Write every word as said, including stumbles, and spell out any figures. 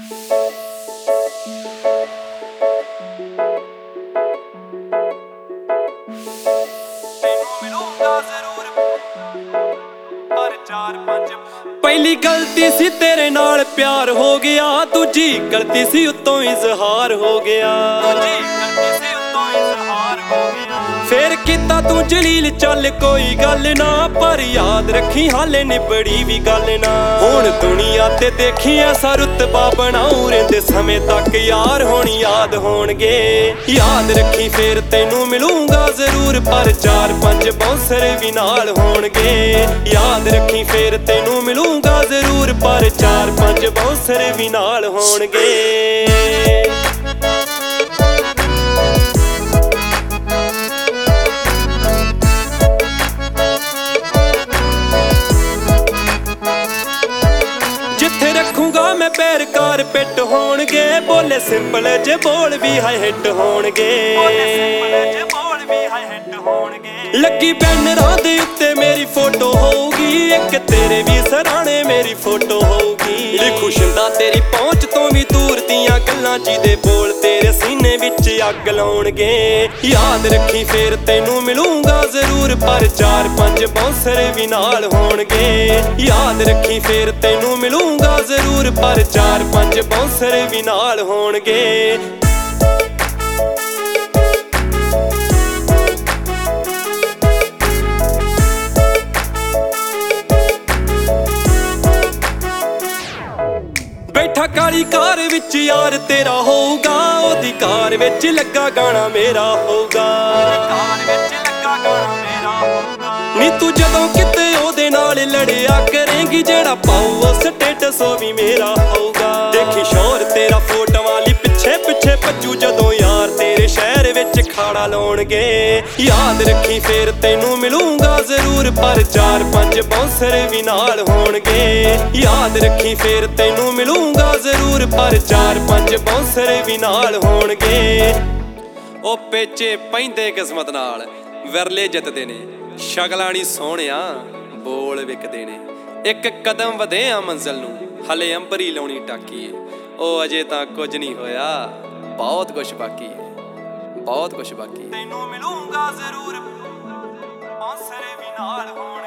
ਪਹਿਲੀ ਗਲਤੀ ਸੀ ਤੇਰੇ ਨਾਲ ਪਿਆਰ ਹੋ ਗਿਆ, ਦੂਜੀ ਗਲਤੀ ਸੀ ਉੱਤੋਂ ਇਜ਼ਹਾਰ ਹੋ ਗਿਆ। ਫੇਰ ਕੀਤਾ ਤੂੰ ਜਲੀਲ ਚੱਲ ਕੋਈ ਗੱਲ ਨਾ, ਪਰ ਯਾਦ ਰੱਖੀ ਹਾਲੇ ਨਿਬੜੀ ਵੀ ਗੱਲ ਨਾ। ਹੁਣ ਦੁਨੀਆ ਤੇ ਦੇਖੀ ਐਸਾ ਰੁਤਬਾ ਬਣਾਉ, ਰਹਿੰਦੇ ਸਮੇਂ ਤੱਕ ਯਾਰ ਹੁਣ ਯਾਦ ਹੋਣਗੇ। ਯਾਦ ਰੱਖੀ ਫੇਰ ਤੈਨੂੰ ਮਿਲੂੰਗਾ ਜ਼ਰੂਰ, ਪਰ ਚਾਰ ਪੰਜ ਬਾਉਂਸਰ ਵੀ ਨਾਲ ਹੋਣਗੇ। ਯਾਦ ਰੱਖੀ ਫੇਰ ਤੈਨੂੰ ਮਿਲੂੰਗਾ ਜ਼ਰੂਰ, ਪਰ ਚਾਰ ਪੰਜ ਬਾਉਂਸਰ ਵੀ ਨਾਲ ਹੋਣਗੇ। ਜਿੱਥੇ ਰੱਖੂਗਾ ਮੈਂ ਪੈਰ ਕਾਰਪੇਟ ਹੋਣਗੇ, ਬੋਲੇ ਸਿੰਪਲ ਜੇ ਬੋਲ ਵੀ ਹਾਈ ਹਿੱਟ ਹੋਣਗੇ। ਲੱਗੀ ਬੈਨਰਾਂ ਦੇ ਉੱਤੇ ਮੇਰੀ ਫੋਟੋ ਹੋਊਗੀ, ਇੱਕ ਤੇਰੇ ਵੀ ਸਰਾਣੇ ਮੇਰੀ ਫੋਟੋ ਹੋਊਗੀ। ਲਿਖੂ ਸ਼ਿੰਦਾ ਤੇਰੀ ਪਹੁੰਚ ਤੋਂ ਵੀ ਦੂਰ ਦੀਆਂ ਗੱਲਾਂ, ਜਿਹਦੇ ਬੋਲ ਤੇਰੇ ਸੀਨੇ ਵਿੱਚ ਅੱਗ ਲਾਉਣਗੇ। ਯਾਦ ਰੱਖੀ ਫੇਰ ਤੈਨੂੰ ਮਿਲੂੰਗਾ ਜ਼ਰੂਰ, ਪਰ ਚਾਰ ਪੰਜ ਬਾਉਂਸਰ ਵੀ ਨਾਲ ਹੋਣਗੇ। ਯਾਦ ਰੱਖੀ ਫੇਰ ਤੈਨੂੰ ਮਿਲੂੰਗਾ ਜ਼ਰੂਰ, ਪਰ ਚਾਰ ਪੰਜ ਬਾਉਂਸਰ ਵੀ ਨਾਲ ਹੋਣਗੇ। ਬੈਠਾ ਕਾਲੀ ਕਾਰ ਵਿੱਚ ਯਾਰ ਤੇਰਾ ਹੋਊਗਾ, ਉਹਦੀ ਕਾਰ ਵਿੱਚ ਲੱਗਾ ਗਾਣਾ ਮੇਰਾ ਹੋਊਗਾ। ਨੀ ਤੂੰ ਜਦੋਂ ਕਿਤੇ ਉਹਦੇ ਨਾਲ ਲੜਿਆ ਕਰੇਂਗੀ, ਜਿਹੜਾ ਪਾਊ ਉਹ ਸਟੇਟਸ ਉਹ ਵੀ ਮੇਰਾ ਹੋਊਗਾ। ਦੇਖੀ ਸ਼ੌਰ ਤੇਰਾ ਫੋਟੋਆਂ ਲਈ ਪਿੱਛੇ ਪਿੱਛੇ ਭੱਜੂ, ਜਦੋਂ ਯਾਰ ਤੇਰੇ ਸ਼ਹਿਰ ਵਿੱਚ ਖਾੜਾ ਲਾਉਣਗੇ। ਯਾਦ ਰੱਖੀ ਫੇਰ ਤੈਨੂੰ ਮਿਲੂੰਗਾ ਜ਼ਰੂਰ, ਪਰ ਚਾਰ ਪੰਜ ਬਾਉਂਸਰ ਵੀ ਨਾਲ ਹੋਣਗੇ। ਯਾਦ ਰੱਖੀ ਫੇਰ ਤੈਨੂੰ ਮਿਲੂੰਗਾ ਜ਼ਰੂਰ, ਪਰ ਚਾਰ ਪੰਜ ਬਾਉਂਸਰ ਵੀ ਨਾਲ ਹੋਣਗੇ। ਉਹ ਪੇਚੇ ਪੈਂਦੇ ਕਿਸਮਤ ਨਾਲ, ਵਿਰਲੇ ਜਿੱਤਦੇ ਨੇ, ਸ਼ਕਲਾਂ ਨੀ ਸੋਹਣਿਆ ਬੋਲ ਵਿਕਦੇ ਨੇ। ਇੱਕ ਕਦਮ ਵਧੇ ਆ ਮੰਜ਼ਿਲ ਨੂੰ, ਹਲੇ ਅੰਬਰੀ ਲਾਉਣੀ ਟਾਕੀ ਏ। ਉਹ ਅਜੇ ਤਾਂ ਕੁਝ ਨਹੀਂ ਹੋਇਆ, ਬਹੁਤ ਕੁਛ ਬਾਕੀ ਏ, ਬਹੁਤ ਕੁਛ ਬਾਕੀ। ਤੈਨੂੰ ਮਿਲੂੰਗਾ ਜ਼ਰੂਰ, ਬਾਉਂਸਰ ਵੀ ਨਾਲ ਹੋਣ।